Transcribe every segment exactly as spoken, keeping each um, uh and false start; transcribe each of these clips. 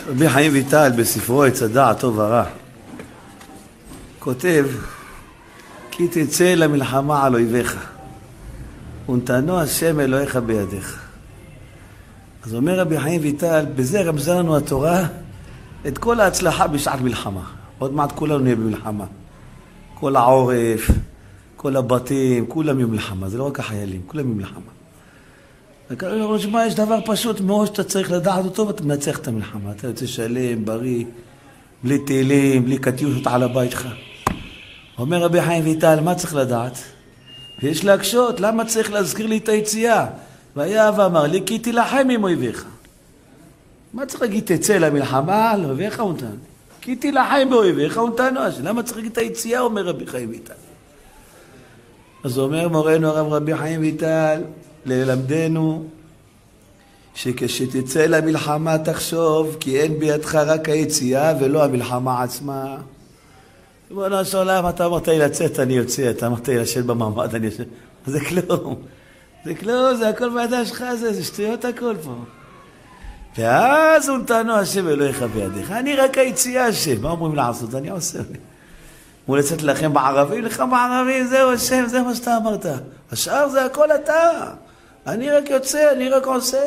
רבי חיים ויטל בספרו עץ הדעת טוב ורע כותב כי תצא למלחמה על אויביך ונתנו השם אלוהיך בידיך. אז אומר רבי חיים ויטל, בזה רמזה לנו התורה את כל ההצלחה בשעת מלחמה. עוד מעט כולנו נהיה במלחמה, כל העורף, כל הבתים, כולם במלחמה, זה לא רק החיילים, כולם במלחמה. וכאילו, יש דבר פשוט מאוד שאתה צריך לדעת אותו ואתה מנצח את המלחמה. אתה יוצא שלם, בריא, בלי תהילים, בלי קטיושות על הבית שלך. אומר רבי חיים ויטל, מה צריך לדעת? ויש להקשות, למה צריך להזכיר לי את היציאה? והיה ואמר לי, כי תילחם עם אויביך. מה צריך להגיד, תצא למלחמה על אויביך ונתן? כי תילחם באויביך ונתנו. למה צריך להגיד את היציאה, אומר רבי חיים ויטל? אז אומר מורנו הרב רבי חיים ויטל, ללמדנו, שכשתצא למלחמה תחשוב, כי אין בידך רק היציאה ולא המלחמה עצמה. בואו נעשה עולם, אתה אמרת לי לצאת, אני יוצא, אתה אמרת לי לשבת במעמד, אני יוצא. זה כלום. זה כלום, זה הכל בידיים שלך, זה, זה שטויות הכל פה. ואז ונתנו השם אלוהיך בידיך. אני רק היציאה השם. מה אומרים לעשות? אני עושה. אמרו לצאת לכם בערבים, לך בערבים, זהו השם, זה מה שאתה אמרת. השאר זה הכל אתה. אני רק יוצא, אני רק עושה.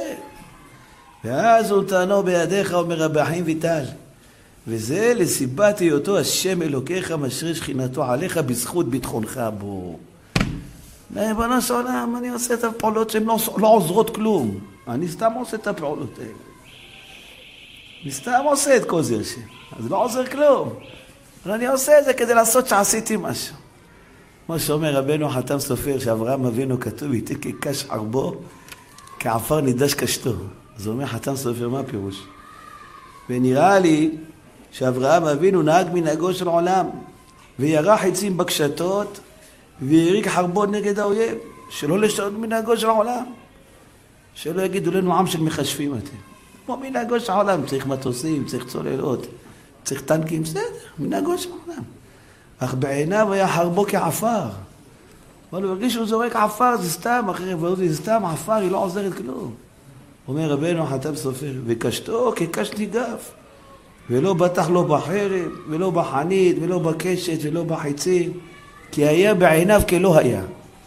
ואז ונתנו בידיך, אומר רבי חיים ויטל. וזה לסיבת היותו השם אלוקיך משרה שכינתו עליך בזכות ביטחונך בו. בנו של עולם, אני עושה את הפעולות שהן לא, לא עוזרות כלום. אני סתם עושה את הפעולות האלה. אני סתם עושה את כל זה השם. אז לא עוזר כלום. אבל אני עושה את זה כדי לעשות שעשיתי משהו. כמו שאומר רבנו חתם סופר, שאברהם אבינו כתוב, איתי כקש חרבו, כעפר נידש קשתו. אז הוא אומר חתם סופר, מה הפירוש? ונראה לי שאברהם אבינו נהג מנהגו של עולם, וירח עצים בקשתות, ויריק חרבון נגד האויב, שלא לשנות מנהגו של העולם. שלא יגידו לנו עם של מחשבים אתם. כמו מנהגו של העולם, צריך מטוסים, צריך צוללות, צריך טנקים, בסדר, מנהגו של העולם. אך בעיניו היה חרבו כעפר. אבל הוא הרגיש שהוא זורק עפר, זה סתם, אחרי זה סתם עפר, היא לא עוזרת כלום. אומר רבנו חתם סופר, וקשתו כקש ניגף. ולא בטח לא בחרב, ולא בחנית, ולא בקשת, ולא בחיצים. כי היה בעיניו כלא היה.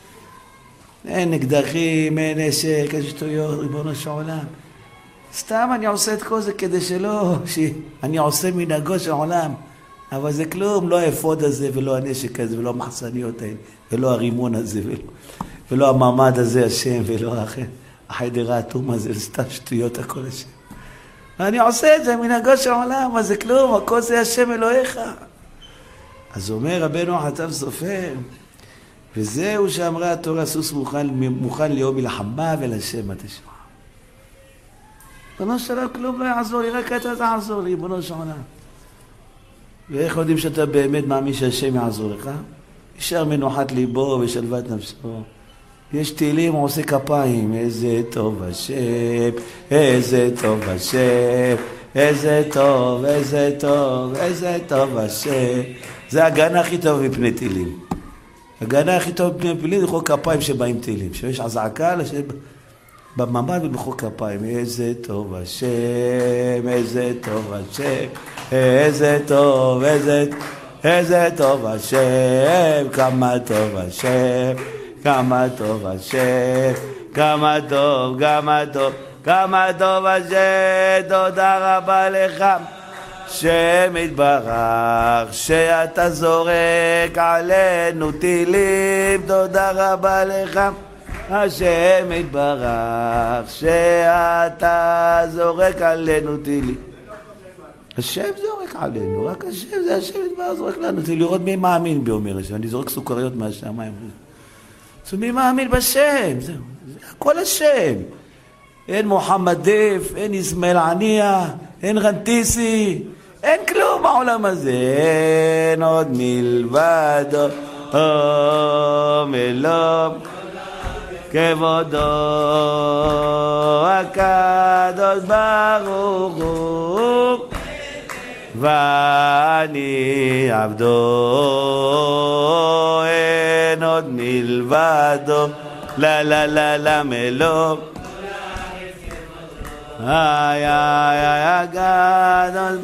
אין אקדחים, אין נשק, אין שטויות, ריבונו של עולם. סתם אני עושה את כל זה כדי שלא, שאני עושה מנהגו של עולם. אבל זה כלום, לא האפוד הזה, ולא הנשק הזה, ולא המחסניות האלה, ולא הרימון הזה, ולא, ולא המעמד הזה השם, ולא החדר האטום הזה, זה סתם שטויות הכל השם. אני עושה את זה מנהגו של עולם, אבל זה כלום, הכל זה השם אלוהיך. אז אומר רבנו חתם סופר, וזהו שאמרה התורה, סוס מוכן, מוכן ליום מלחמה ולשם התשמע. בנו שלם כלום לא יעזור לי, רק אתה תעזור לי, בנו של עולם. ואיך יודעים שאתה באמת מאמין שהשם יעזור לך? ישר מנוחת ליבו ושלוות נפשו. יש תהילים, הוא עושה כפיים, איזה טוב השם, איזה טוב השם, איזה טוב, איזה טוב, איזה טוב השם. זה הגנה הכי טוב מפני תהילים. הגנה הכי טוב מפני תהילים זה חוק כפיים שבאים תהילים. שיש הזעקה לשם בממד ובחוק כפיים. איזה טוב השם, איזה טוב השם, איזה טוב, איזה, איזה טוב השם, כמה טוב השם, כמה טוב השם, כמה טוב, כמה טוב, כמה טוב השם, תודה רבה לך. שם יתברך שאתה זורק עלינו טילים, תודה רבה לך. השם יתברך שאתה זורק עלינו טילים. השם זורק עלינו, רק השם, זה השם יתברך זורק לנו טילים. לראות מי מאמין בי, אומר השם. אני זורק סוכריות מהשמיים. אז מי מאמין בשם? זהו, זה הכל השם. אין מוחמד דף, אין איסמאעיל עניה, אין רנטיסי, אין כלום בעולם הזה. אין עוד מלבדו, מלום כבודו הקדוש ברוך הוא, ואני עבדו, אין עוד מלבדו, לה לה לה לה מלום איי איי איי גדול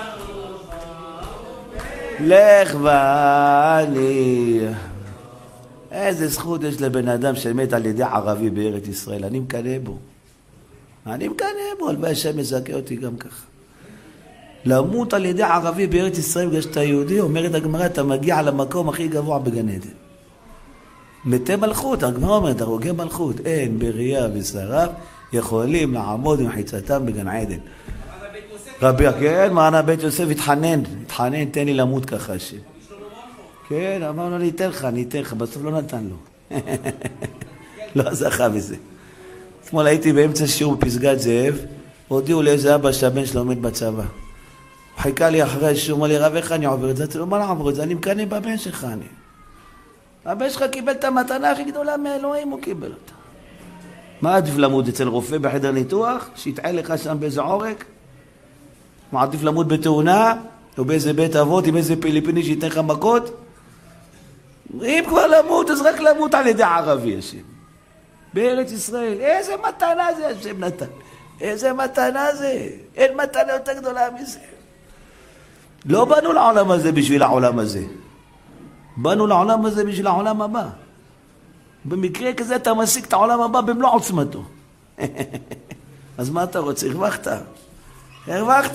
לך ואני. איזה זכות יש לבן אדם שמת על ידי ערבי בארץ ישראל. אני מקנא בו. אני מקנא בו, הלוואי השם יזכה אותי גם ככה. למות על ידי ערבי בארץ ישראל בגלל שאתה יהודי, אומרת הגמרא, אתה מגיע למקום הכי גבוה בגן עדן. מתי מלכות, הגמרא אומרת, הרוגי מלכות, אין בריאה ושריו יכולים לעמוד עם חיצתם בגן עדן. רבי, כן, מענה בית יוסף התחנן, התחנן, תן לי למות ככה השם. כן, אמרנו, אני אתן לך, אני אתן לך, בסוף לא נתן לו. לא זכה בזה. אתמול הייתי באמצע שיעור בפסגת זאב, הודיעו לאיזה אבא שהבן שלו עומד בצבא. הוא חיכה לי אחרי השיעור, אמר לי, רב, איך אני עובר את זה? אמרתי לו, מה לעבור את זה? אני מקנא בבן שלך, אני. הבן שלך קיבל את המתנה הכי גדולה מאלוהים, הוא קיבל אותה. מה עדיף למות אצל רופא בחדר ניתוח, שיתעל לך שם באיזה עורק? מה עדיף למות בתאונה, או באיזה בית אבות, עם איזה פיליפיני שייתן לך מכות? אם כבר למות, אז רק למות על ידי ערבי, השם. בארץ ישראל, איזה מתנה זה השם נתן. איזה מתנה זה. אין מתנה יותר גדולה מזה. לא באנו לעולם הזה בשביל העולם הזה. באנו לעולם הזה בשביל העולם הבא. במקרה כזה אתה משיג את העולם הבא במלוא עוצמתו. אז מה אתה רוצה? הרווחת. הרווחת.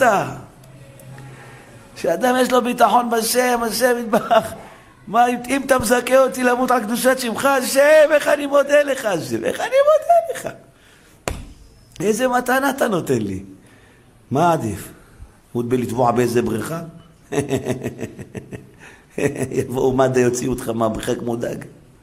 שאדם יש לו ביטחון בשם, השם יתברך. מה, אם אתה מזכה אותי למות על קדושת שמך, השם, איך אני מודה לך, השם, איך אני מודה לך. איזה מתנה אתה נותן לי. מה עדיף? מות בלטבוע באיזה בריכה? יבואו מד"א יוציאו אותך מהבריכה כמו דג.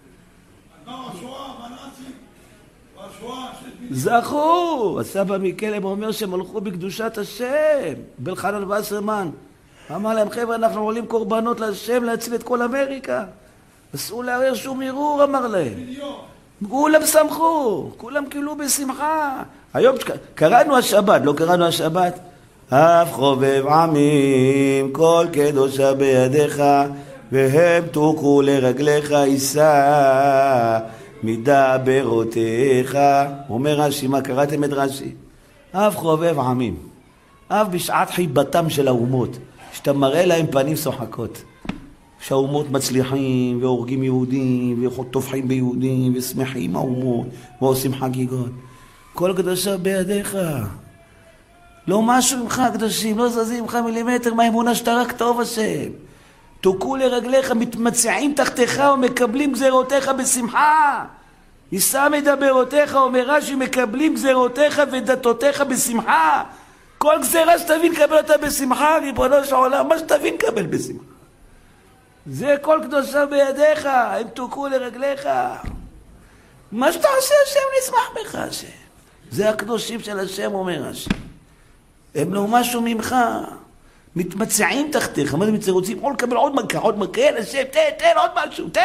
זכו! הסבא מקלם אומר שהם הלכו בקדושת השם, בלחנן וסרמן. אמר להם, חבר'ה, אנחנו עולים קורבנות להשם להציל את כל אמריקה. אסור לערער שום ערעור, אמר להם. כולם שמחו, כולם קילו בשמחה. היום קראנו השבת, לא קראנו השבת? אף חובב עמים, כל קדושה בידיך, והם תוקו לרגליך, יישא מדברותיך. אומר רש"י, מה קראתם את רש"י? אף חובב עמים, אף בשעת חיבתם של האומות, שאתה מראה להם פנים שוחקות, שהאומות מצליחים והורגים יהודים וטובחים ביהודים ושמחים האומות ועושים חגיגות. כל קדושה בידיך, לא משהו ממך קדושים, לא זזים ממך מילימטר מהאמונה שאתה רק טוב השם. תוקו לרגליך, מתמצעים תחתיך ומקבלים גזירותיך בשמחה. יישא מדברותיך, אומר רש"י, מקבלים גזירותיך ודתותיך בשמחה. כל גזירה שתבין קבל אותה בשמחה, ריבונו של עולם, מה שתבין קבל בשמחה. זה כל קדושה בידיך, הם תוקו לרגליך. מה שאתה עושה השם נשמח בך השם. זה הקדושים של השם, אומר השם. הם לא משהו ממך. מתמצעים תחתיך, מה זה מצא? רוצים עוד לקבל עוד מכה, עוד מכה, כן, השם, תן, תן, עוד משהו, תן.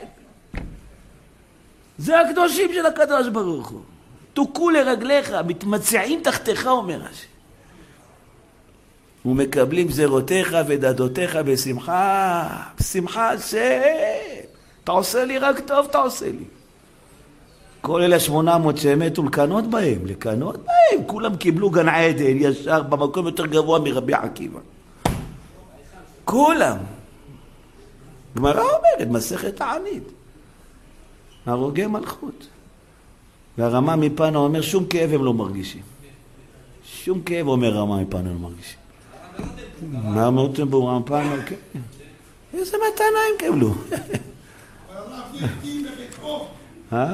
זה הקדושים של הקדוש ברוך הוא. תוקו לרגליך, מתמצעים תחתיך, אומר השם. ומקבלים גזירותיך ודתותיך בשמחה, בשמחה השם. אתה עושה לי רק טוב, אתה עושה לי. כל אלה שמונה מאות שמתו לקנות בהם, לקנות בהם, כולם קיבלו גן עדן ישר במקום יותר גבוה מרבי עקיבא. כולם. גמרא אומרת, מסכת תענית. הרוגי מלכות. והרמה מפנו אומר, שום כאב הם לא מרגישים. שום כאב אומר רמה מפנו לא מרגישים. מה אמרתם בו רמה מפנו? כן. איזה מתנה הם קיבלו. אה?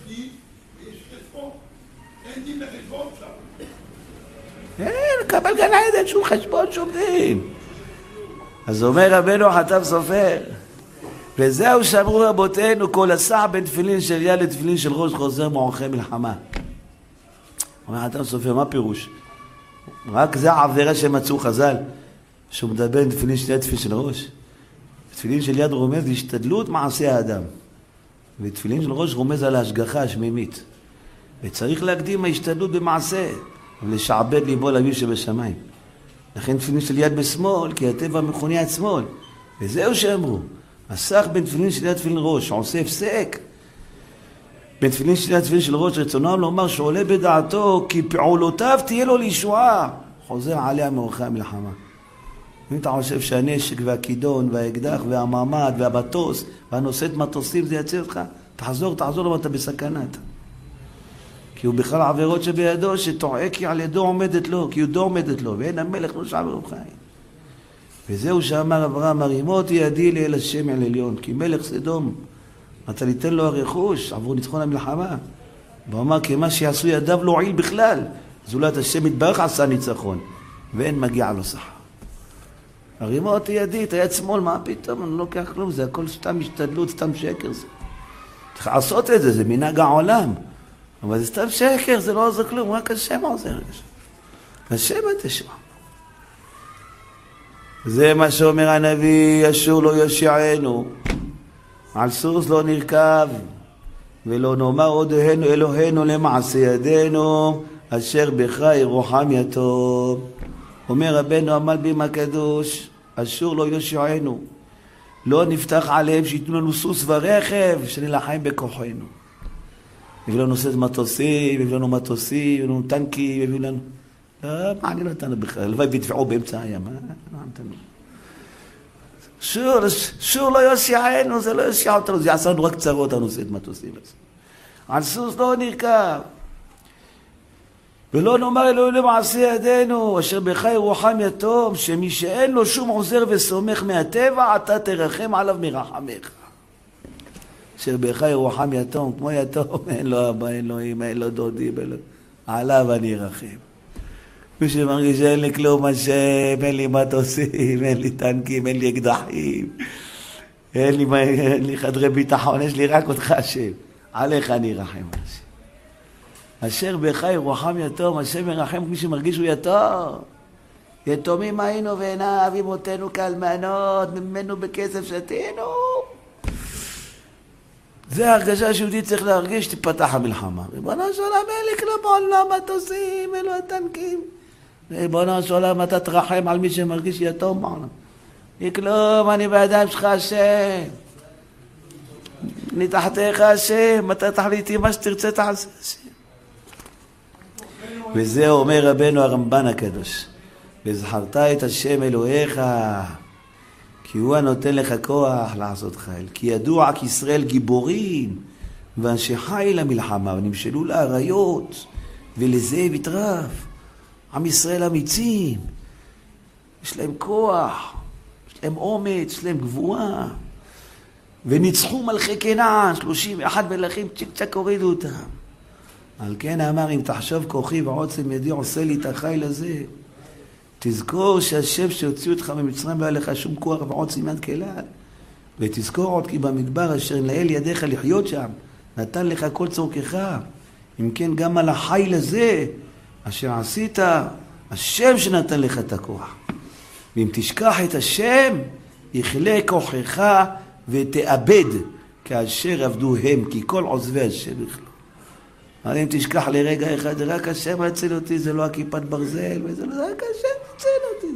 אין, קבל גן עדן, שום חשבון, שום דין. אז אומר רבנו חתם סופר, וזהו שאמרו רבותינו, כל הסע בין תפילין של יד לתפילין של ראש חוזר מעורכי מלחמה. אומר חתם סופר, מה פירוש? רק זה העבירה שמצאו חז"ל, שהוא מדבר עם תפילין של יד תפילין של ראש. תפילין של יד רומז להשתדלות מעשי האדם. ותפילין של ראש רומז על ההשגחה השמימית. וצריך להקדים ההשתדלות במעשה, ולשעבד ליבו לאביו שבשמיים. לכן תפילין של יד בשמאל, כי הטבע מכונה יד שמאל. וזהו שאמרו, הסך בין תפילין של יד תפילין ראש, שעושה הפסק, בין תפילין שני התפילין של ראש רצונם לומר שעולה בדעתו כי פעולותיו תהיה לו לישועה. חוזר עליה מאורכי המלחמה. אם אתה חושב שהנשק והכידון והאקדח והמעמד והמטוס והנושאת מטוסים זה יציל אותך, תחזור, תחזור למה אתה בסכנת. כי הוא בכלל עבירות שבידו שטועה כי על ידו עומדת לו, כי ידו עומדת לו, ואין המלך נושע ברוב חיים. וזהו שאמר אברהם, הרימותי ידי לאל השם אל עליון, כי מלך סדום, אתה ניתן לו הרכוש עבור ניצחון המלחמה. והוא אמר, כי מה שיעשו ידיו לא הועיל בכלל, זולת השם יתברך עשה ניצחון, ואין מגיע לו שכר. הרימותי ידי, את היד שמאל, מה פתאום? אני לא לוקח כלום, זה הכל סתם השתדלות, סתם שקר. זה. צריך לעשות את זה, זה מנהג העולם. אבל זה סתם שקר, זה לא עוזר כלום, רק השם עוזר. השם תשמע. זה מה שאומר הנביא, אשור לא יושיענו, על סוס לא נרכב, ולא נאמר עודנו אלוהינו למעשה ידינו, אשר בך ירוחם יתום. אומר רבנו המלבים הקדוש, אשור לא יושיענו, לא נפתח עליהם שיתנו לנו סוס ורכב, שנלחם בכוחנו. הביאו לנו סוס מטוסים, הביאו לנו מטוסים, הביאו לנו טנקים, הביאו לנו... לא, מה אני לא נתנו בכלל? הלוואי וידפעו באמצע הים, מה נתנו? שור, שור לא יושיענו, זה לא יושיע אותנו, זה יעשה לנו רק צרות הנושא את מטוסים. על סוס לא נרכב. ולא נאמר אלוהים למעשה ידינו, אשר בך ירוחם יתום, שמי שאין לו שום עוזר וסומך מהטבע, אתה תרחם עליו מרחמך. אשר בך ירוחם יתום, כמו יתום, אין לו אבא, אין לו אמא, אין לו דודים, אין לו... עליו אני ארחם. מי שמרגיש שאין לי כלום השם, אין לי מטוסים, אין לי טנקים, אין לי אקדחים, אין לי, אין לי חדרי ביטחון, יש לי רק אותך השם. עליך אני ארחם השם. אשר בך ירוחם יתום, השם ירחם מי שמרגיש הוא יתום. יתומים היינו ואינה אבי מותנו כאלמנות, ממנו בכסף שתינו. זה ההרגשה שיהודי צריך להרגיש, תפתח המלחמה. ריבונו של עולם, אין לי כלום בעולם מטוסים, אלו הטנקים. ריבונו של עולם, אתה תרחם על מי שמרגיש יתום בעולם. לי כלום, אני בידיים שלך השם. אני תחתיך השם, אתה תחליטי מה שתרצה תעשה השם. וזה אומר רבנו הרמב"ן הקדוש. וזכרת את השם אלוהיך, כי הוא הנותן לך כוח לעשות חיל. כי ידוע כי ישראל גיבורים, ואנשי חיל למלחמה, ונמשלו לאריות, ולזאב יטרף. עם ישראל אמיצים, יש להם כוח, יש להם אומץ, יש להם גבורה. וניצחו מלכי כנען, שלושים ואחד מלכים, צ'יק צ'ק הורידו אותם. על כן אמר, אם תחשוב כוחי ועוצם ידי עושה לי את החיל הזה, תזכור שהשם שהוציאו אותך ממצרים לא היה לך שום כוח ועוצם יד כלל. ותזכור עוד כי במדבר אשר נעל ידיך לחיות שם, נתן לך כל צורכך. אם כן גם על החיל הזה, אשר עשית, השם שנתן לך את הכוח. ואם תשכח את השם, יכלה כוחך ותאבד, כאשר עבדו הם, כי כל עוזבי השם יכלו. אבל אם תשכח לרגע אחד, רק השם יציל אותי, זה לא הכיפת ברזל, וזה לא, רק השם יציל אותי.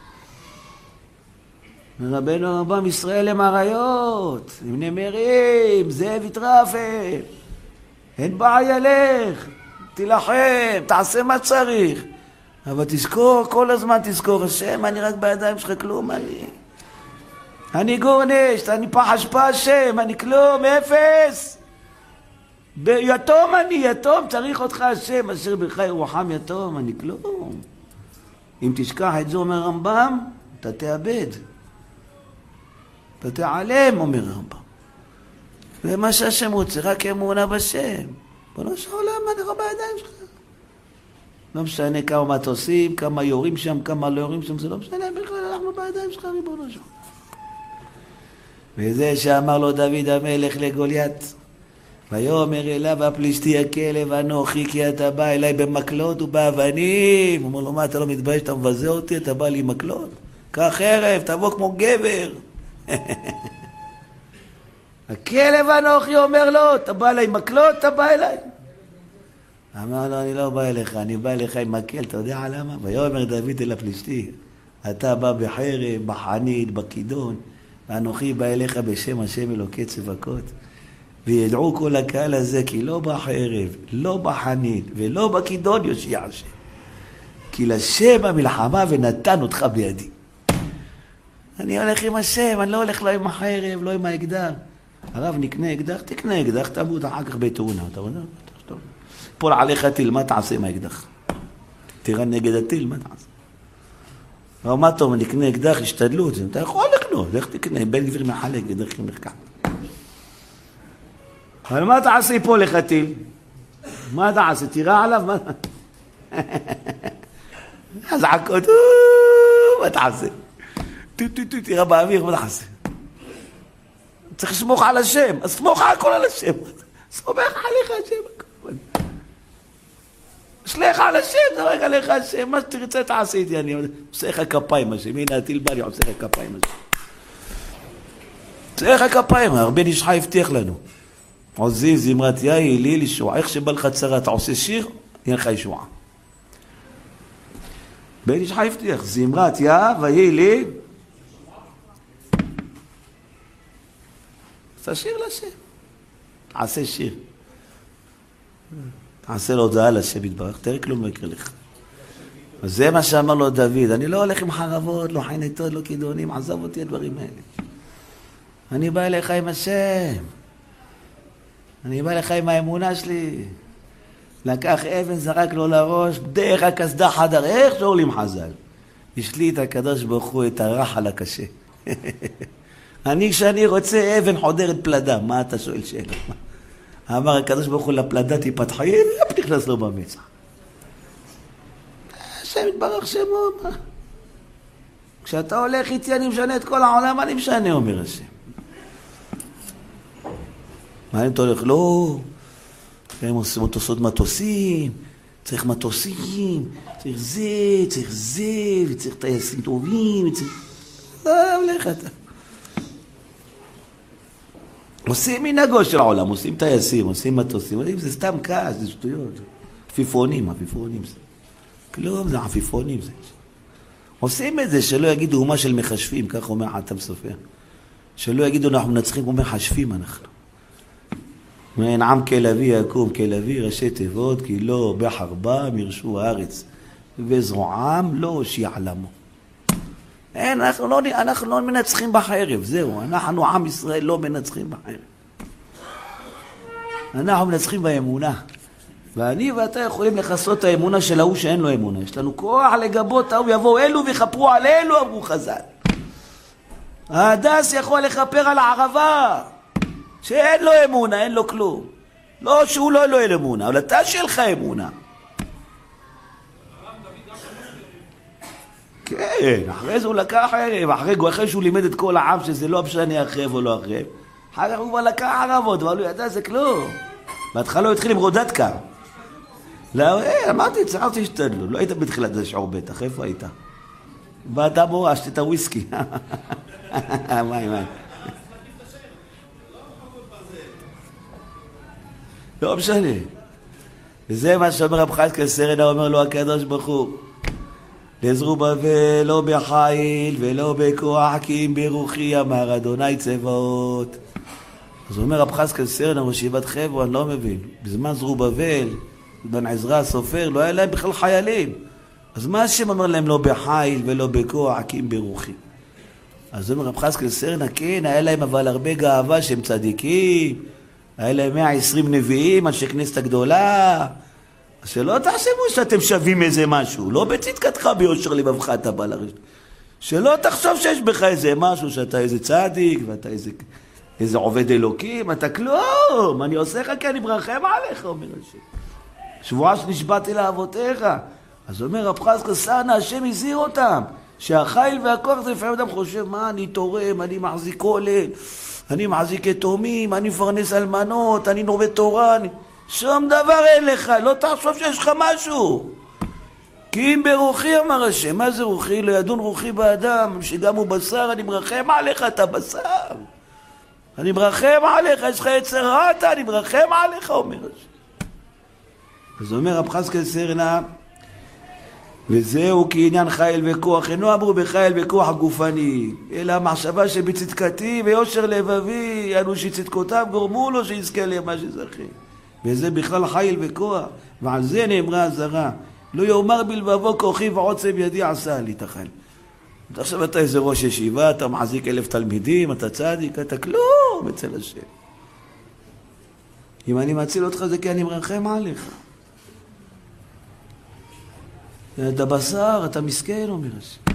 ורבנו הרמב"ם, ישראל הם אריות, הם נמרים, זאב יטרף, אין בעיה לך, תילחם, תעשה מה צריך. אבל תזכור, כל הזמן תזכור, השם, אני רק בידיים שלך כלום, אני... אני גורנש, אני פח אשפה השם, אני כלום, אפס. יתום אני, יתום, צריך אותך השם, אשר בך ירוחם יתום, אני כלום. אם תשכח את זה, אומר רמב"ם, אתה תאבד. אתה תעלם, אומר רמב"ם. ומה שהשם רוצה, רק אמונה בשם. בוא לא שעולם, אני רואה בידיים שלך. לא משנה כמה מטוסים, כמה יורים שם, כמה לא יורים שם, זה לא משנה, בכלל אנחנו בידיים שלך, ריבונו של עולם. וזה שאמר לו דוד המלך לגוליית, ויאמר אליו הפלישתי הכלב אנוכי, כי אתה בא אליי במקלות ובאבנים. הוא אומר לו, מה אתה לא מתבייש, אתה מבזה אותי, אתה בא לי מקלות? קח חרב, תבוא כמו גבר. הכלב אנוכי אומר לו, אתה בא אליי מקלות, אתה בא אליי. אמר לו, אני לא בא אליך, אני בא אליך עם מקל, אתה יודע למה? ויאמר דוד אל הפלישתי, אתה בא בחרב, בחנית, בכידון, ואנוכי בא אליך בשם השם אלוקי צבקות. וידעו כל הקהל הזה, כי לא בחרב, לא בחנית, ולא בכידון יושיע השם. כי לשם המלחמה ונתן אותך בידי. אני הולך עם השם, אני לא הולך לא עם החרב, לא עם האקדח. הרב, נקנה אקדח, תקנה אקדח, תמות אחר כך בתאונה. אתה יודע? פול עליך טיל, מה תעשה עם האקדח? תראה נגד הטיל, מה תעשה? אבל מה טוב, נקנה אקדח, השתדלות, אתה יכול לקנות, איך תקנה? בן גביר מחלק, דרך מחקר. אבל מה תעשה פה לך טיל? מה תעשה? תירה עליו? מה? אז עקות, מה תעשה? תירה באוויר, מה תעשה? צריך לסמוך על השם, אז סמוך הכל על השם. סומך עליך השם. שלך על השם, זורק עליך השם, מה שתרצה תעשה איתי, אני עושה לך כפיים השם, הנה הטיל בא לי, עושה לך כפיים השם. עושה לך כפיים, הרבה נשחה הבטיח לנו. עוזי זמרת יאי, לי לישועה, איך שבא לך צרה, אתה עושה שיר, יהיה לך ישועה. בן נשחה הבטיח, זמרת יאי, ויהי לי, תשאיר לשם, תעשה שיר. תעשה לו הודעה לשם יתברך, תראה כלום לא יקרה לך. אז זה מה שאמר לו דוד, אני לא הולך עם חרבות, לא חייניתות, לא כידונים, עזב אותי הדברים האלה. אני בא אליך עם השם. אני בא אליך עם האמונה שלי. לקח אבן, זרק לו לראש, דרך הכסדה חדר, איך שעולים חז"ל. השליט הקדוש ברוך הוא את הרחל הקשה. אני כשאני רוצה אבן חודרת פלדה, מה אתה שואל שאלה? אמר הקדוש ברוך הוא לפלדה תיפתחי, לא נכנס לו במצח. השם יתברך שמו. כשאתה הולך איתי אני משנה את כל העולם, אני משנה, אומר השם. מה אם אתה הולך? לא. הם עושים מטוסות מטוסים, צריך מטוסים, צריך זה, צריך זה, וצריך טייסים טובים, וצריך... לא, הולך אתה. עושים מנהגו של העולם, עושים טייסים, עושים מטוסים, זה סתם כעס, זה שטויות. עפיפונים, עפיפונים זה. כלום, זה עפיפונים זה. עושים את זה שלא יגידו אומה של מחשבים, כך אומר חתם סופר. שלא יגידו אנחנו מנצחים כמו מחשבים אנחנו. מעין עם כלבי יקום, כלבי ראשי תיבות, כי לא בחרבה מרשו הארץ, וזרועם לא הושיע עלמו. אין, אנחנו לא, אנחנו לא מנצחים בחרב, זהו, אנחנו עם ישראל לא מנצחים בחרב. אנחנו מנצחים באמונה. ואני ואתה יכולים לחסות את האמונה של ההוא שאין לו אמונה. יש לנו כוח לגבות ההוא, יבואו אלו ויחפרו על אלו, אמרו חז"ל. ההדס יכול לחפר על הערבה, שאין לו אמונה, אין לו כלום. לא שהוא לא אין לו אמונה, אבל אתה שלך אמונה. כן, אחרי זה הוא לקח ערב, אחרי, אחרי שהוא לימד את כל העם שזה לא משנה אחריו או לא אחריו, אחר כך הוא כבר לקח ערבות, אבל הוא ידע זה כלום. בהתחלה הוא התחיל עם רודתקה. לא, אמרתי, צערתי שתדלו, לא היית בתחילת זה שעור בטח, איפה היית? באת בו, אשתי את הוויסקי. מה, מה? לא משנה. וזה מה שאומר רב חזקאל סרן, אומר לו הקדוש ברוך הוא. לזרובבל לא בחיל ולא בכוח, כי אם ברוחי אמר אדוני צבאות. אז הוא אומר רב חזקאל סרן, אבל שיבת חברון, אני לא מבין. בזמן זרובבל, בן עזרא הסופר, לא היה להם בכלל חיילים. אז מה השם אומר להם לא בחיל ולא בכוח, כי אם ברוחי? אז הוא אומר רב חזקאל סרן, כן, היה להם אבל הרבה גאווה שהם צדיקים, היה להם מאה ועשרים נביאים, אנשי כנסת הגדולה. אז שלא תחשבו שאתם שווים איזה משהו, לא בצדקתך ביושר לבבך אתה בא לרשת. שלא תחשוב שיש בך איזה משהו, שאתה איזה צדיק, ואתה איזה, איזה עובד אלוקים, אתה כלום, אני עושה לך כי אני ברחם עליך, אומר השם. שבועה שנשבעתי לאבותיך. אז אומר רב חזקאל סרן, השם הזהיר אותם, שהחיל והכוח זה לפעמים אדם חושב, מה אני תורם, אני מחזיק כולל, אני מחזיק יתומים, אני מפרנס אלמנות, אני לומד תורה, אני... שום דבר אין לך, לא תחשוב שיש לך משהו. כי אם ברוחי אמר השם, מה זה רוחי? לא ידון רוחי באדם, שגם הוא בשר, אני מרחם עליך, אתה בשר. אני מרחם עליך, יש לך יצר רע, אתה, אני מרחם עליך, אומר השם. אז אומר רב חזקאל סרן, וזהו כעניין חיל וכוח, אינו אמרו בחיל וכוח גופני, אלא המחשבה שבצדקתי ויושר לבבי, אנו שצדקותיו גורמו לו שיזכה למה שזכה. וזה בכלל חיל וכוח, ועל זה נאמרה הזרה, לא יאמר בלבבו כוחי ועוצם ידי עשה לי תחל. עכשיו אתה איזה ראש ישיבה, אתה מחזיק אלף תלמידים, אתה צדיק, אתה כלום אצל השם. אם אני מציל אותך זה כי אני מרחם עליך. אתה בשר, אתה מסכן, אומר השם.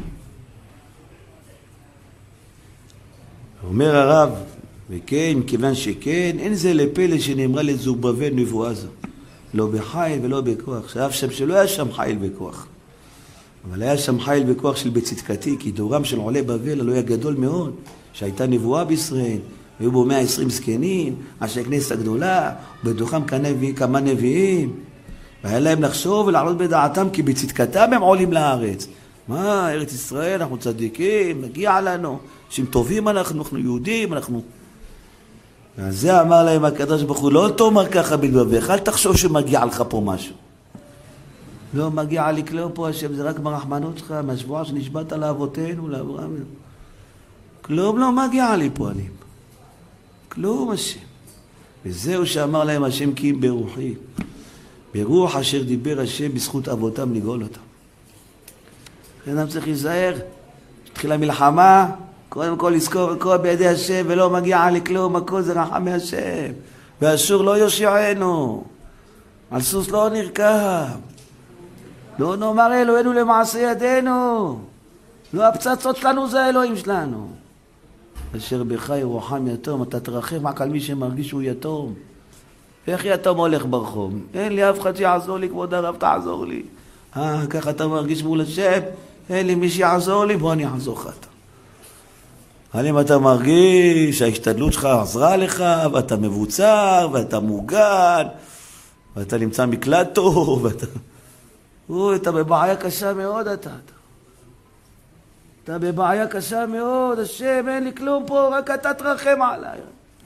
אומר הרב, וכן, מכיוון שכן, אין זה לפלא שנאמרה לזרובבל נבואה זו. לא בחיל ולא בכוח. שאף שם שלא היה שם חיל וכוח. אבל היה שם חיל וכוח של בצדקתי, כי דורם של עולי בבל לא היה גדול מאוד, שהייתה נבואה בישראל, היו בו מאה ועשרים זקנים, אנשי כנסת הגדולה, ובתוכם כמה נביאים. והיה להם לחשוב ולעלות בדעתם, כי בצדקתם הם עולים לארץ. מה, ארץ ישראל, אנחנו צדיקים, מגיע לנו, שהם טובים אנחנו, אנחנו יהודים, אנחנו... ועל זה אמר להם הקדוש ברוך הוא, לא תאמר ככה בלבבך, אל תחשוב שמגיע לך פה משהו. לא מגיע לי כלום פה השם, זה רק ברחמנות שלך, מהשבועה שנשבעת לאבותינו, לאברהם. כלום לא מגיע לי פה אני. כלום השם. וזהו שאמר להם השם כי אם ברוחי. ברוח אשר דיבר השם בזכות אבותם לגאול אותם. אדם צריך להיזהר. התחילה מלחמה, קודם כל לזכור הכל בידי השם, ולא מגיע לי כלום, הכל זה רחם מהשם. ואשור לא יושיענו. על סוס לא נרכב. לא נאמר אלוהינו למעשה ידינו. לא הפצצות שלנו זה האלוהים שלנו. אשר בך ירוחם יתום, אתה תרחם רק על מי שמרגיש שהוא יתום. איך יתום הולך ברחוב? אין לי אף אחד שיעזור לי, כבוד הרב תעזור לי. אה, ככה אתה מרגיש מול השם? אין לי מי שיעזור לי, בוא אני אעזור לך. אבל אם אתה מרגיש שההשתדלות שלך עזרה לך, ואתה מבוצר, ואתה מוגן, ואתה נמצא מקלט טוב, ואתה... אוי, אתה בבעיה קשה מאוד, אתה. אתה בבעיה קשה מאוד, השם, אין לי כלום פה, רק אתה תרחם עליי.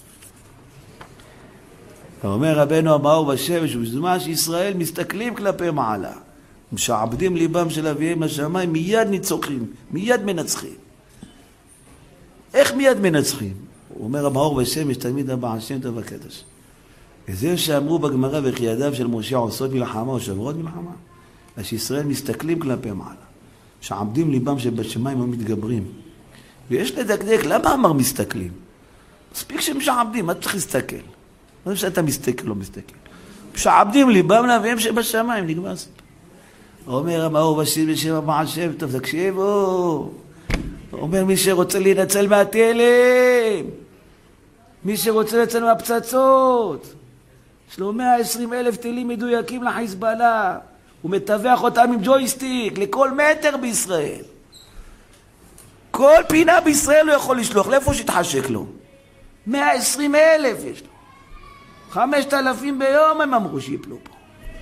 אומר רבנו המאור בשמש, ובזמן שישראל מסתכלים כלפי מעלה, משעבדים ליבם של אביהם השמיים, מיד ניצוחים, מיד מנצחים. איך מיד מנצחים? הוא אומר המאור בשמש, תמיד הבא השם טוב הקדוש. וזה שאמרו בגמרא וכי ידיו של משה עושות מלחמה או שברות מלחמה, שישראל מסתכלים כלפי מעלה, שעבדים ליבם שבשמיים הם מתגברים. ויש לדקדק, למה אמר מסתכלים? מספיק שמשעבדים, מה צריך להסתכל? לא שאתה מסתכל, לא מסתכל. משעבדים ליבם לאביהם שבשמיים, נגמר סיפור. אומר המאור בשיר בשם הבעל שם טוב, תקשיבו. אומר מי שרוצה להינצל מהתלם, מי שרוצה לצל מהפצצות, יש לו מאה ועשרים אלף טילים מדויקים לחיזבאללה, הוא מטווח אותם עם ג'ויסטיק לכל מטר בישראל. כל פינה בישראל הוא יכול לשלוח, לאיפה שיתחשק לו? מאה ועשרים אלף יש לו. חמשת אלפים ביום הם אמרו שיפלו פה.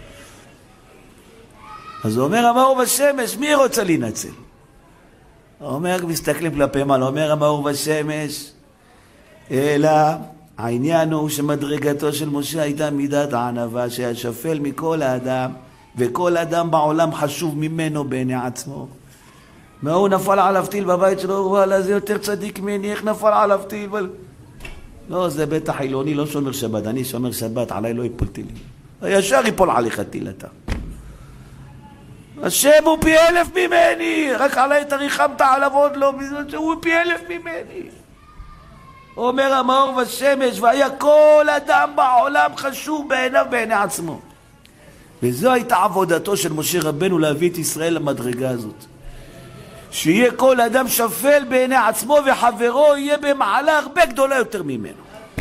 אז הוא אומר המאור בשמש, מי רוצה להינצל? הוא אומר, מסתכלים כלפי מעלה, אומר המאור בשמש, אלא העניין הוא שמדרגתו של משה הייתה מידת הענווה, שהיה שפל מכל האדם, וכל אדם בעולם חשוב ממנו בעיני עצמו. מה הוא נפל עליו טיל בבית שלו, וואלה, זה יותר צדיק ממני, איך נפל עליו טיל? אבל... לא, זה בית החילוני, לא שומר שבת, אני שומר שבת, עליי לא יפול טילים. ישר יפול עליך טיל אתה. השם הוא פי אלף ממני, רק עליי אתה ריחמת עליו עוד לא, הוא פי אלף ממני. אומר המאור בשמש, והיה כל אדם בעולם חשוב בעיניו בעיני עצמו. וזו הייתה עבודתו של משה רבנו להביא את ישראל למדרגה הזאת. שיהיה כל אדם שפל בעיני עצמו וחברו יהיה במעלה הרבה גדולה יותר ממנו.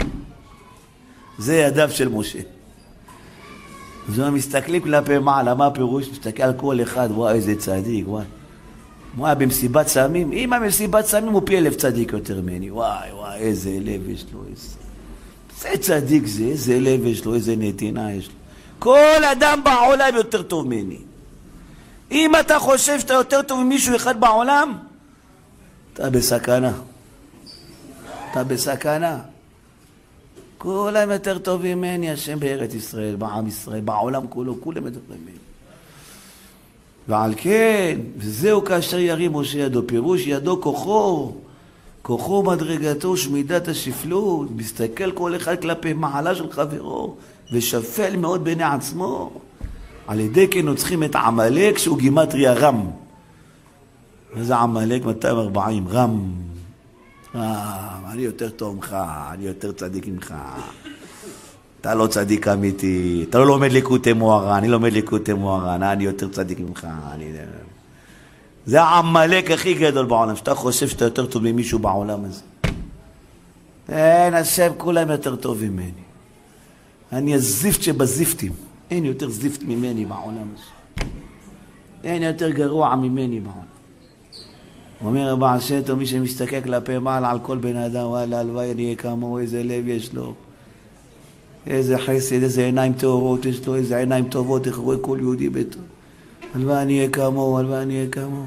זה ידיו של משה. זו מסתכלים כלפי מעלה, מה הפירוש? מסתכל על כל אחד, וואי איזה צדיק, וואי. וואי במסיבת סמים, אם המסיבת סמים הוא פי אלף צדיק יותר ממני, וואי וואי איזה לב יש לו, איזה, איזה צדיק זה, איזה לב יש לו, איזה נתינה יש לו. כל אדם בעולם יותר טוב ממני. אם אתה חושב שאתה יותר טוב ממישהו אחד בעולם, אתה בסכנה. אתה בסכנה. כולם יותר טובים ממני, השם בארץ ישראל, בעם ישראל, בעולם כולו, כולם יותר טובים ממני. ועל כן, וזהו כאשר ירים משה ידו, פירוש ידו כוחו, כוחו מדרגתו שמידת השפלות, מסתכל כל אחד כלפי מעלה של חברו, ושפל מאוד בעיני עצמו. על ידי כן נוצחים את עמלק שהוא גימטריה רם. וזה עמלק מאתיים וארבעים, רם. אה, אני יותר טוב ממך, אני יותר צדיק ממך. אתה לא צדיק אמיתי, אתה לא לומד ליקוטי מוהר"ן, אני לומד ליקוטי מוהר"ן, אני יותר צדיק ממך. אני... זה העמלק הכי גדול בעולם, שאתה חושב שאתה יותר טוב ממישהו בעולם הזה. אין, השם כולם יותר טוב ממני. אני הזיפט שבזיפטים. אין יותר זיפט ממני בעולם הזה. אין יותר גרוע ממני בעולם. אומר הבעל שם טוב, מי שמסתכל כלפי מעלה על כל בן אדם, וואלה, הלוואי אני אהיה כמוהו, איזה לב יש לו. איזה חסד, איזה עיניים טהורות יש לו, איזה עיניים טובות, איך רואה כל יהודי ביתו. הלוואי אני אהיה כמוהו, הלוואי אני אהיה כמוהו.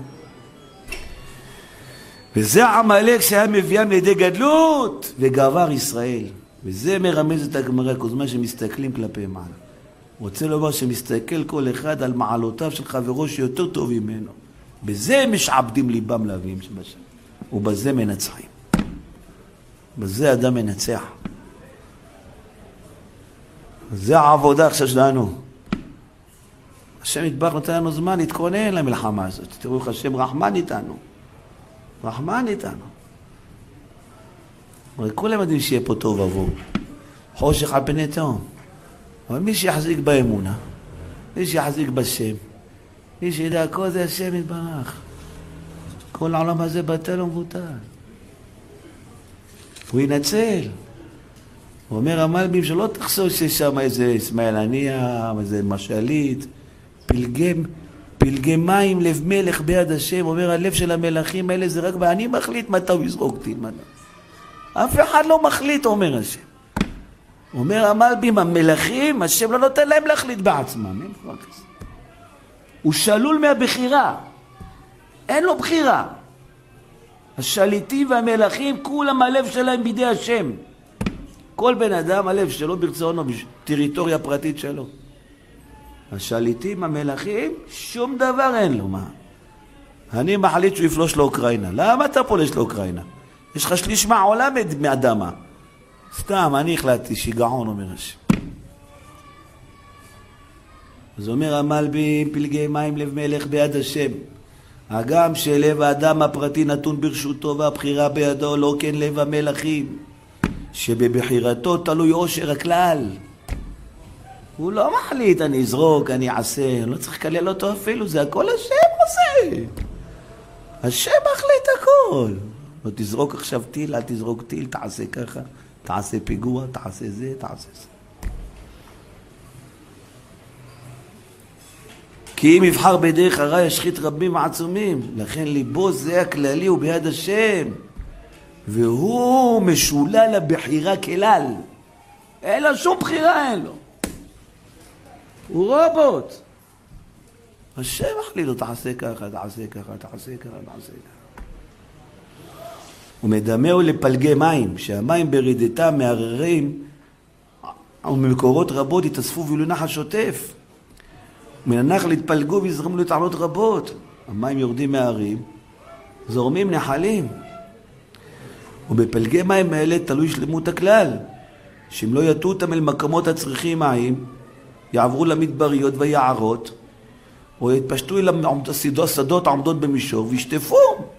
וזה עמלק שהיה מביאם לידי גדלות וגבר ישראל. וזה מרמז את הגמרא, כל זמן שמסתכלים כלפי מעלה. רוצה לומר שמסתכל כל אחד על מעלותיו של חברו שיותר טוב ממנו. בזה משעבדים ליבם לאביהם שבשם. ובזה מנצחים. בזה אדם מנצח. זה העבודה עכשיו שלנו. השם יתברך נותן לנו זמן להתכונן למלחמה הזאת. תראו איך השם רחמן איתנו. רחמן איתנו. הרי כולם יודעים שיהיה פה טוב עבור. חושך על פני תהום. אבל מי שיחזיק באמונה, מי שיחזיק בשם, מי שידע הכל זה השם יתברך. כל העולם הזה בטל ומבוטל. הוא ינצל. הוא אומר המלבים שלא תחשוב שיש שם איזה אסמאעיל הנייה, איזה משלית, פלגם, פלגי מים לב מלך ביד השם. הוא אומר הלב של המלכים האלה זה רק ואני מחליט מתי הוא יזרוק טיל מנה. אף אחד לא מחליט, אומר השם. הוא אומר המלבים המלכים, השם לא נותן להם להחליט בעצמם. אין כבר כזה. הוא שלול מהבחירה. אין לו בחירה. השליטים והמלכים כולם הלב שלהם בידי השם. כל בן אדם הלב שלו ברצונו בטריטוריה פרטית שלו. השליטים, המלכים, שום דבר אין לו. מה? אני מחליט שהוא יפלוש לאוקראינה. למה אתה פולש לאוקראינה? יש לך שליש מהעולם מאדמה. סתם, אני החלטתי, שיגעון אומר השם. אז אומר המלבים, פלגי מים לב מלך ביד השם. הגם שלב האדם הפרטי נתון ברשותו והבחירה בידו, לא כן לב המלכים. שבבחירתו תלוי עושר הכלל. הוא לא מחליט, אני אזרוק, אני אעשה, אני לא צריך לקלל אותו אפילו, זה הכל השם עושה. השם מחליט הכל. לא תזרוק עכשיו טיל, אל תזרוק טיל, תעשה ככה, תעשה פיגוע, תעשה זה, תעשה זה. כי אם יבחר בדרך הרע ישחית רבים ועצומים, לכן ליבו זה הכללי הוא ביד השם. והוא משולל לבחירה כלל. אין לו שום בחירה, אין לו. הוא רובוט. השם מחליט לו, תעשה ככה, תעשה ככה, תעשה ככה, תעשה ככה. הוא מדמהו לפלגי מים, שהמים ברדתם מהררים וממקורות רבות יתאספו ואילו נחל שוטף. מן הנחל התפלגו ויזרמו לתעלות רבות. המים יורדים מההרים, זורמים נחלים. ובפלגי מים האלה תלוי שלמות הכלל, שאם לא יטו אותם אל מקומות הצריכים מים, יעברו למדבריות ויערות, או יתפשטו אל השדות העומדות במישור וישטפו.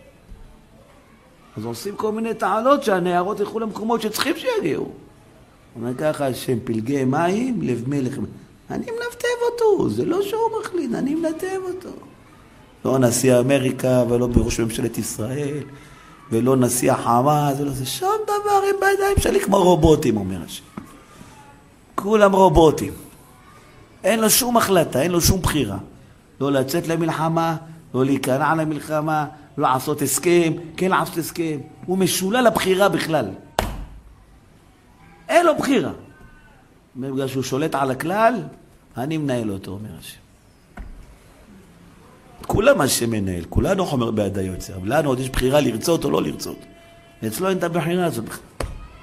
אז עושים כל מיני תעלות שהנערות ילכו למקומות שצריכים שיגיעו. אומר ככה השם, פלגי מים לב מלך. אני מנתב אותו, זה לא שהוא מחליט, אני מנתב אותו. לא נשיא אמריקה ולא בראש ממשלת ישראל, ולא נשיא החמאס, ולא זה שום דבר עם בידיים שלי כמו רובוטים, אומר השם. כולם רובוטים. אין לו שום החלטה, אין לו שום בחירה. לא לצאת למלחמה, לא להיכנע למלחמה, לא לעשות הסכם, כן לעשות הסכם. הוא משולל לבחירה בכלל. אין לו בחירה. בגלל שהוא שולט על הכלל, אני מנהל אותו, אומר השם. כולם השם מנהל, כולנו חומר בידי יוצר, אבל לנו עוד יש בחירה לרצות או לא לרצות. אצלו אין את הבחירה הזאת בכלל.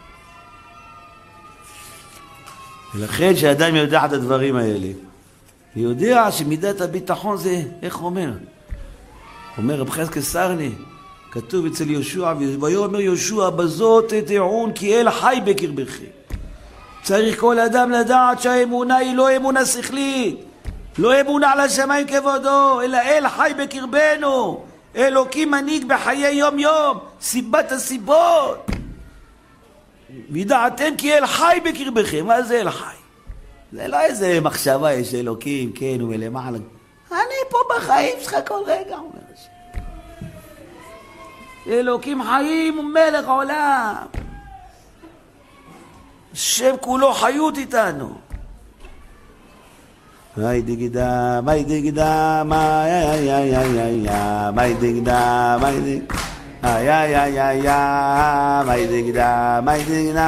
ולכן שאדם יודע את הדברים האלה, יודע שמידת הביטחון זה, איך אומר? אומר רב חזקאל סרנה, כתוב אצל יהושע, ויאמר יהושע בזאת תדעון כי אל חי בקרבכם. צריך כל אדם לדעת שהאמונה היא לא אמונה שכלית, לא אמונה על השמיים כבודו, אלא אל חי בקרבנו, אלוקים מנהיג בחיי יום יום, סיבת הסיבות. וידעתם כי אל חי בקרבכם. מה זה אל חי? זה לא איזה מחשבה, יש אלוקים, כן, הוא מלמעלה. אני פה בחיים שלך כל רגע, אומר השם. אלוקים חיים ומלך עולם. השם כולו חיות איתנו. מאי דגדה, מאי דגדה, מאי איי איי איי איי איי, מאי דגדה, מאי דגדה, איי איי איי איי איי, מאי דגדה, מאי דגדה,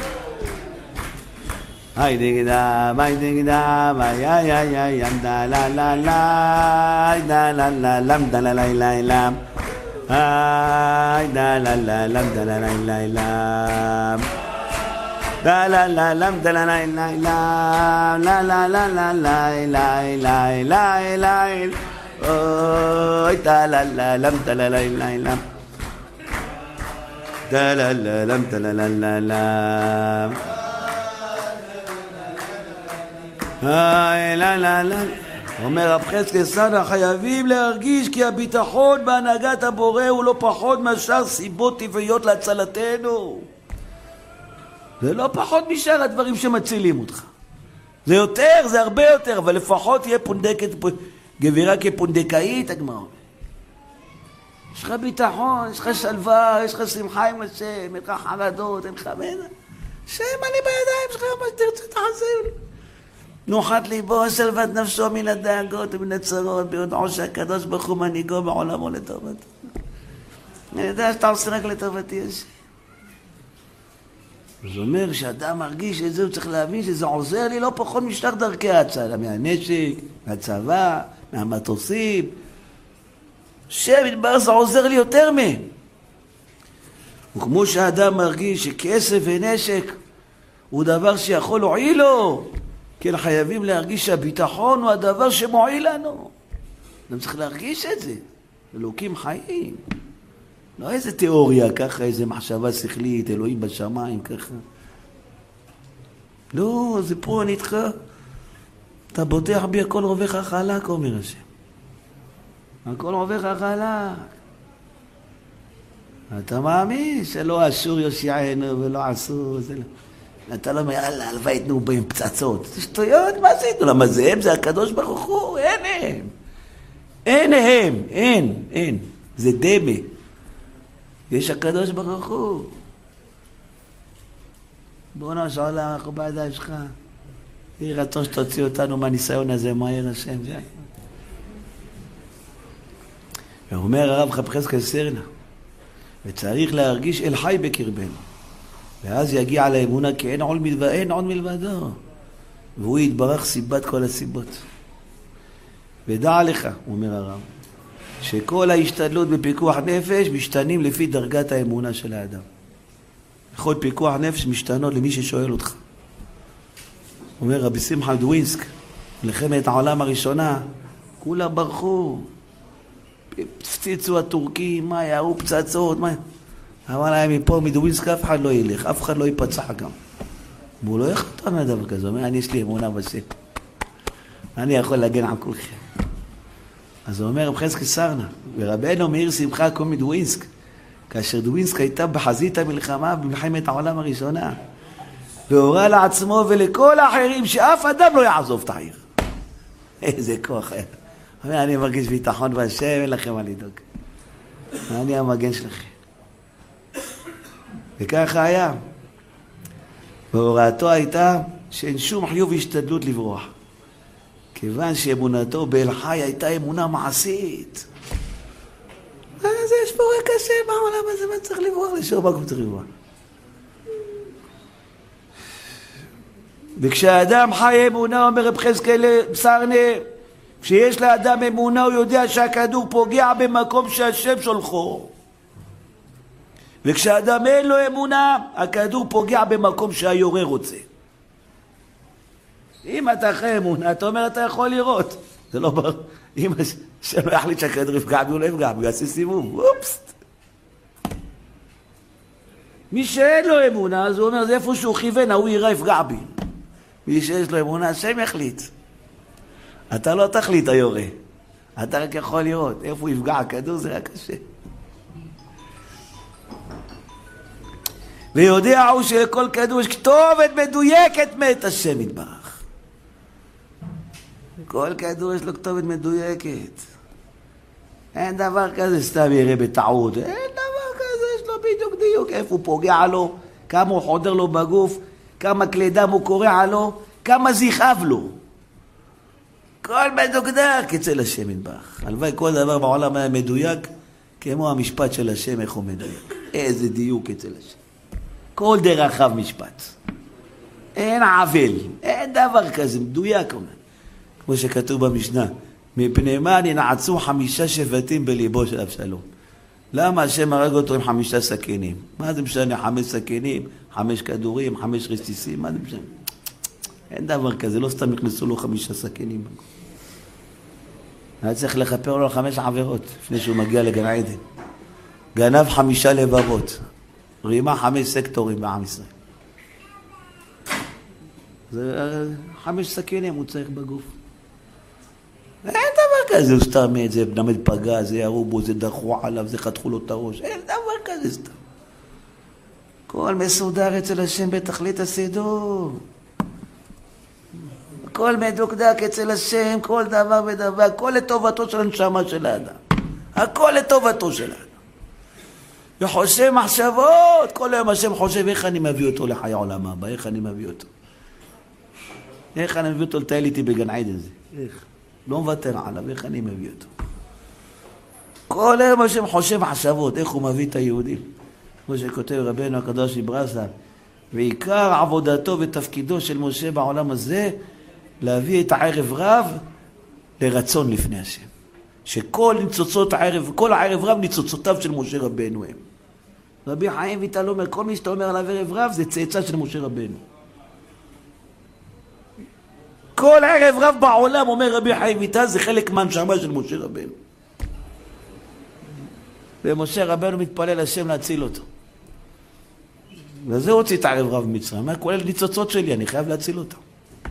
מאי דגדה, מאי דגדה, מאי איי איי איי איי, דה לה לה לה, דה לה לה לם, דה לה לה לה לם, איי דה לה לה לם, דה לה לה לה לם. La la la lam da la la la la la la la la la la la la oh da la la lam da la la la la da la la lam da la la la la ay la la la אומר רב חזקאל סרנה, חייבים להרגיש כי הביטחון בהנהגת הבורא הוא לא פחות מאשר סיבות טבעיות להצלתנו. זה לא פחות משאר הדברים שמצילים אותך. זה יותר, זה הרבה יותר, אבל לפחות תהיה פונדקת, גבירה כפונדקאית, הגמרא. יש לך ביטחון, יש לך שלווה, יש לך שמחה עם השם, אין לך חרדות, אין לך מנה. שם אני בידיים שלך, מה שתרצה תעשה לי. נוחת ליבו, שלוות נפשו מן הדאגות ומן הצרות, ביודעו שהקדוש ברוך הוא מנהיגו בעולמו לטובתו. אני יודע שאתה עושה רק לטובתי יש. זה אומר שאדם מרגיש את זה, הוא צריך להבין שזה עוזר לי לא פחות משלח דרכי ההצלה, מהנשק, מהצבא, מהמטוסים. שם יתברר זה עוזר לי יותר מהם. וכמו שהאדם מרגיש שכסף ונשק הוא דבר שיכול להועיל לו, כן חייבים להרגיש שהביטחון הוא הדבר שמועיל לנו. אדם צריך להרגיש את זה. אלוקים חיים. לא איזה תיאוריה ככה, איזה מחשבה שכלית, אלוהים בשמיים ככה. לא, זה פה אני איתך. אתה בוטח בי הכל רובך חלק, אומר השם. הכל רובך חלק. אתה מאמין שלא אסור יושיענו ולא אסור, זה לא. אתה לא אומר, יאללה, הלוואי יתנו בהם פצצות. זה שטויות, מה זה יתנו? למה זה הם? זה הקדוש ברוך הוא, אין הם. אין הם, אין, אין. זה דמה. יש הקדוש ברוך הוא. בואו של עולם, אנחנו בידיים שלך. יהי רצון שתוציא אותנו מהניסיון הזה, מהר השם. ואומר הרב רב חזקאל סרנה, וצריך להרגיש אל חי בקרבנו. ואז יגיע לאמונה כי אין עוד מלבדו, אין עוד מלבדו. והוא יתברך סיבת כל הסיבות. ודע לך, אומר הרב, שכל ההשתדלות בפיקוח נפש משתנים לפי דרגת האמונה של האדם. כל פיקוח נפש משתנות למי ששואל אותך. אומר רבי שמחה דווינסק, מלחמת העולם הראשונה, כולם ברחו, פציצו הטורקים, מה יערו פצצות, מה... אמר להם מפה מדווינסק אף אחד לא ילך, אף אחד לא ייפצע גם. והוא לא יכול אותם מהדבר כזה, הוא אומר, אני יש לי אמונה בשם. אני יכול להגן על כולכם. אז הוא אומר רב חזקאל סרנה, ורבנו מאיר שמחה קום מדווינסק, כאשר דווינסק הייתה בחזית המלחמה במלחמת העולם הראשונה, והורה לעצמו ולכל האחרים שאף אדם לא יעזוב את העיר. איזה כוח היה. הוא אומר, אני מרגיש ביטחון בהשם, אין לכם מה לדאוג. אני המגן שלכם. וככה היה. והוראתו הייתה שאין שום חיוב השתדלות לברוח. כיוון שאמונתו באל חי הייתה אמונה מעשית. אז יש פה רק השם בעולם הזה, מה צריך לברוח? לשאול מה צריך לברוח. וכשהאדם חי אמונה, אומר רב חזקאל סרנה, כשיש לאדם אמונה הוא יודע שהכדור פוגע במקום שהשם שולחו. וכשהאדם אין לו אמונה, הכדור פוגע במקום שהיורה רוצה. אם אתה אחרי אמונה, אתה אומר, אתה יכול לראות. זה לא ברור. אם שלא יחליט שהכדור יפגע בי, הוא לא יפגע בי, הוא יעשה סיבוב. אופס. מי שאין לו אמונה, אז הוא אומר, זה איפה שהוא כיוון, הוא יראה, יפגע בי. מי שיש לו אמונה, השם יחליט. אתה לא תחליט היורה. אתה רק יכול לראות. איפה הוא יפגע הכדור, זה רק קשה. ויודע הוא שלכל כדור יש כתובת מדויקת מאת השם יתברך. כל כדור יש לו כתובת מדויקת. אין דבר כזה סתם יראה בטעות. אין דבר כזה, יש לו בדיוק דיוק. איפה הוא פוגע לו, כמה הוא חודר לו בגוף, כמה כלי דם הוא קורע לו, כמה זה יכאב לו. כל מדוקדק אצל השם יתברך. הלוואי כל דבר בעולם היה מדויק, כמו המשפט של השם, איך הוא מדויק. איזה דיוק אצל השם. כל דרכיו משפט. אין עוול, אין דבר כזה, מדויק. כמו שכתוב במשנה, מפני מה ננעצו חמישה שבטים בליבו של אבשלום. למה השם הרג אותו עם חמישה סכינים? מה זה משנה? חמש סכינים, חמש כדורים, חמש רסיסים, מה זה משנה? אין דבר כזה, לא סתם נכנסו לו חמישה סכינים. היה צריך לכפר לו על חמש עבירות לפני שהוא מגיע לגן עדן. גנב חמישה לבבות. רימה חמש סקטורים בעם ישראל. זה חמש סכינים הוא צריך בגוף. אין דבר כזה, הוא סתם את זה, נמד פגע, זה ירו בו, זה דחו עליו, זה חתכו לו את הראש. אין דבר כזה סתם. כל מסודר אצל השם בתכלית הסידור. כל מדוקדק אצל השם, כל דבר ודבר, הכל לטובתו של הנשמה של האדם. הכל לטובתו של האדם. וחושב מחשבות, כל היום השם חושב איך אני מביא אותו לחיי העולם הבא, איך אני מביא אותו. איך אני מביא אותו לטייל איתי בגן עדן זה. איך? לא מוותר עליו, איך אני מביא אותו. כל היום השם חושב מחשבות, איך הוא מביא את היהודים. כמו שכותב רבנו הקדוש מברסלב, ועיקר עבודתו ותפקידו של משה בעולם הזה, להביא את הערב רב לרצון לפני השם. שכל ניצוצות הערב, כל הערב רב ניצוצותיו של משה רבנו הם. רבי חיים ויטל אומר, כל מי שאתה אומר עליו ערב רב זה צאצא של משה רבנו. כל ערב רב בעולם אומר רבי חיים ויטל זה חלק מהנשמה של משה רבנו. ומשה רבנו מתפלל השם להציל אותו. וזה הוציא את הערב רב מצרים. מה כולל ניצוצות שלי, אני חייב להציל אותו.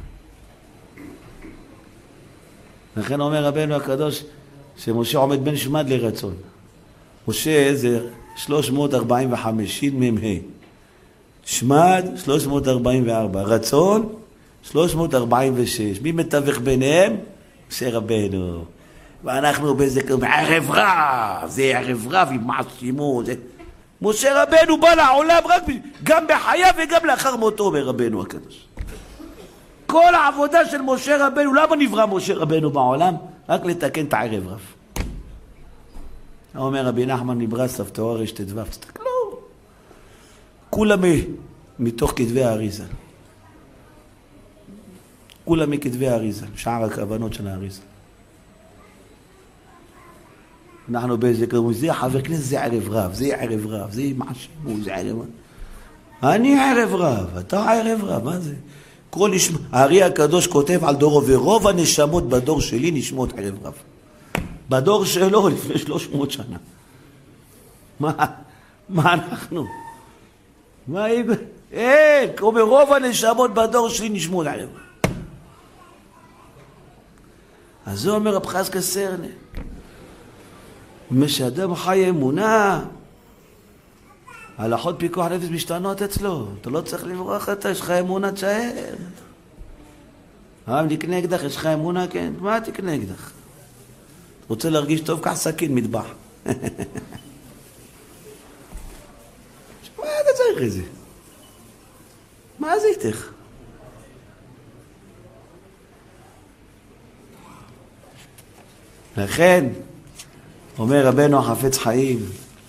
לכן אומר רבנו הקדוש שמשה עומד בין שמד לרצון. משה זה שלוש מאות ארבעים וחמש, שין מם ה'. שמד שלוש מאות ארבעים וארבע, רצון שלוש מאות ארבעים ושש. מי מתווך ביניהם? משה רבנו. ואנחנו באיזה ערב רב, זה ערב רב עם מעשימו. זה... משה רבנו בא לעולם רק גם בחייו וגם לאחר מותו, אומר רבנו הקדוש. כל העבודה של משה רבנו, למה נברא משה רבנו בעולם? רק לתקן את הערב רב. אומר רבי נחמן מברסלב, תורה רשת"ו, תסתכלו. כולם מתוך כתבי האריזה. כולם מכתבי האריזה, שער הכוונות של האריזה. אנחנו באיזה כמו, זה חבר כנסת, זה ערב רב, זה ערב רב, זה מעשימו, זה ערב רב. אני ערב רב, אתה ערב רב, מה זה? כל נשמע, הארי הקדוש כותב על דורו, ורוב הנשמות בדור שלי נשמות ערב רב. בדור שלו לפני שלוש מאות שנה. מה, מה אנחנו? מה, אין, כמו רוב הנשמות בדור שלי נשמות ערב רב. אז זה אומר רב חזקיה סרנא. כשאדם חי אמונה, הלכות פיקוח נפש משתנות אצלו. אתה לא צריך לברוח אתה, יש לך אמונה, תשאר. אבל תקנה אקדח, יש לך אמונה, כן? מה תקנה אקדח? רוצה להרגיש טוב, קח סכין, מטבח. מה אתה צריך את זה? מה זה איתך? לכן, אומר רבנו החפץ חיים,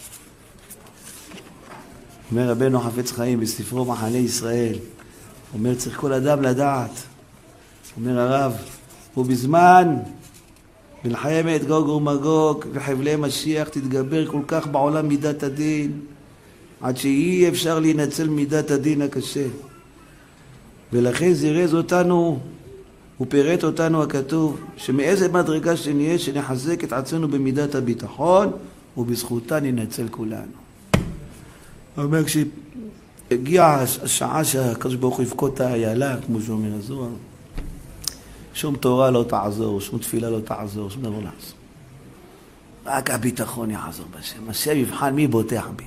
אומר רבנו חפץ חיים בספרו מחנה ישראל, אומר צריך כל אדם לדעת, אומר הרב, ובזמן מלחמת גוג ומגוג וחבלי משיח תתגבר כל כך בעולם מידת הדין, עד שאי אפשר להינצל מידת הדין הקשה. ולכן זירז אותנו הוא פירט אותנו הכתוב, שמאיזה מדרגה שנהיה, שנחזק את עצמנו במידת הביטחון, ובזכותה ננצל כולנו. הוא אומר, כשהגיעה השעה שהקדוש ברוך הוא יפקוד את האיילה, כמו שאומר הזוהר, שום תורה לא תעזור, שום תפילה לא תעזור, שום דבר לא לעזור. רק הביטחון יעזור בשם. השם יבחן מי בוטח בי.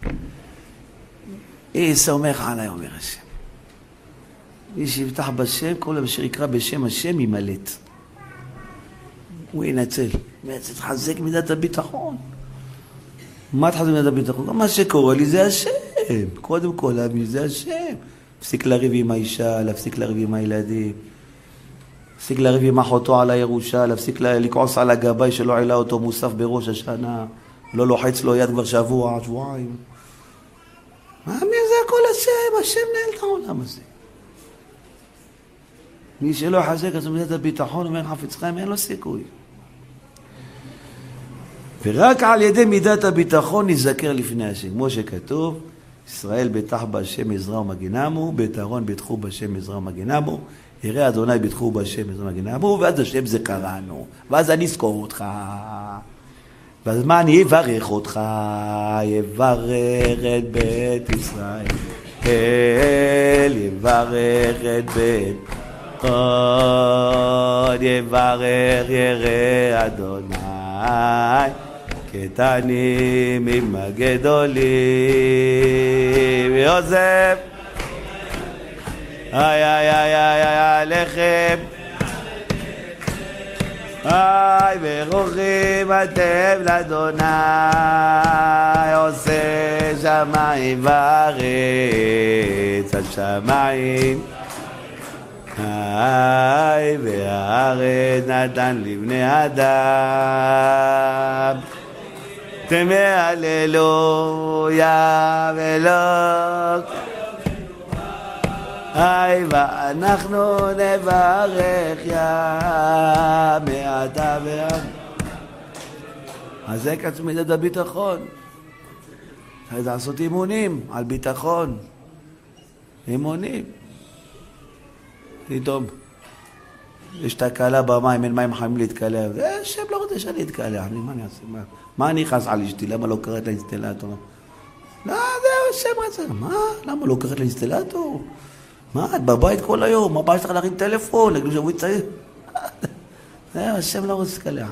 אי סומך עליי, אומר השם. מי שיבטח בשם, כל אשר יקרא בשם השם ימלט. הוא ינצל. בעצם תחזק מידת הביטחון. מה תחזק מידת הביטחון? מה שקורה לי זה השם. קודם כל, להבין, זה השם. להפסיק לריב עם האישה, להפסיק לריב עם הילדים. להפסיק לריב עם אחותו על הירושה, להפסיק לקעוס על הגבאי שלא עילה אותו מוסף בראש השנה. לא לוחץ לו יד כבר שבוע, שבועיים. מה, מי זה הכל השם? השם נהל את העולם הזה. מי שלא יחזק את מידת הביטחון, אומר חפץ חיים, אין לו סיכוי. ורק על ידי מידת הביטחון נזכר לפני השם. כמו שכתוב, ישראל בטח בהשם עזרה ומגינמו, בית אהרון בטחו בהשם עזרה ומגינמו, יראה אדוני בטחו בהשם עזרה ומגינמו, ואז השם זה קראנו. ואז אני אזכור אותך. ואז מה אני אברך אותך? יברך את בית ישראל. אל יברך את בית עוד יברך יראה אדוני קטנים עם הגדולים ויוזף איי איי איי איי איי עליכם איי ורוכים אתם לאדוני עושה שמיים וארץ השמיים היי והארץ נתן לבני אדם תמה הללויה ולא היי ואנחנו נברך יא מעתה ועד אז זה כעצמי את הביטחון צריך לעשות אימונים על ביטחון אימונים פתאום יש תקלה במים, אין מים חמים להתקלח. השם לא רוצה שאני אתקלח, מה אני אעשה? מה אני אכעס על אשתי? למה לא קראת לאינסטלטור? לא, זהו, השם רצה. מה? למה לא קראת לאינסטלטור? מה? את בבית כל היום, מה בא שצריך להרים טלפון? לגלו שבוי צעיר? זהו, השם לא רוצה להתקלח.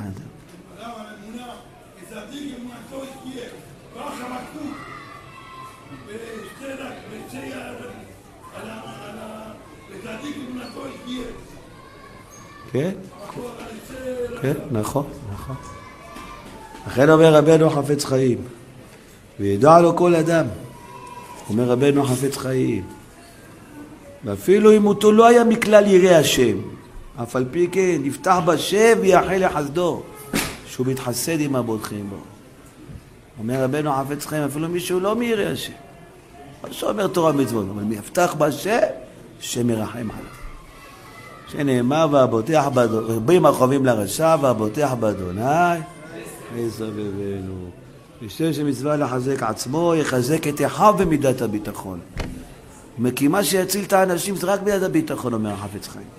כן, כן, נכון, נכון. לכן אומר רבנו חפץ חיים, וידע לו כל אדם, אומר רבנו חפץ חיים, ואפילו אם אותו לא היה מכלל ירא השם, אף על פי כן, יפתח בשם ויחל לחסדו, שהוא מתחסד עם הבוטחים בו. אומר רבנו חפץ חיים, אפילו מישהו לא מירא השם, מה שאומר תורה מצוות, אבל מי יפתח בשם, שם ירחם עליו. שנאמר והבוטח באדוני, רבים החובים לרשע והבוטח באדוני ויסובבנו. ושם שמצווה לחזק עצמו יחזק את אחיו במידת הביטחון. מקימה שיציל את האנשים זה רק מידת הביטחון, אומר החפץ חיים.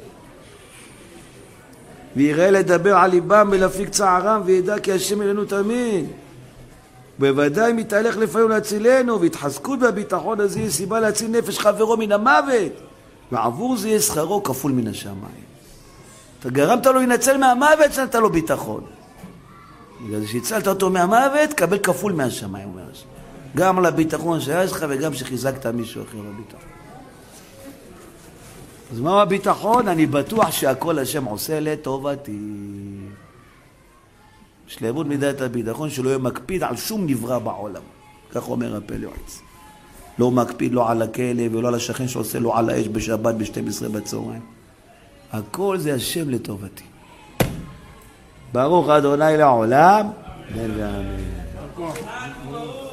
ויראה לדבר על ליבם ולהפיק צערם וידע כי השם אלינו תמיד. בוודאי מתהלך לפעמים להצילנו, והתחזקות בביטחון הזה היא סיבה להציל נפש חברו מן המוות. ועבור זה יהיה שכרו כפול מן השמיים. אתה גרמת לו לנצל מהמוות, שנתת לו ביטחון. בגלל שהצלת אותו מהמוות, קבל כפול מהשמיים, אומר השם. גם על הביטחון שיש לך וגם שחיזקת מישהו אחר בביטחון. אז מהו הביטחון? אני בטוח שהכל השם עושה לטובתי. שלמות מידת הביטחון שלא יהיה מקפיד על שום נברא בעולם. כך אומר הפלא יועץ. לא מקפיד לא על הכלב ולא על השכן שעושה לו על האש בשבת ב-שתים עשרה בצהריים. הכל זה השם לטובתי. ברוך אדוני לעולם. אמן ואמן.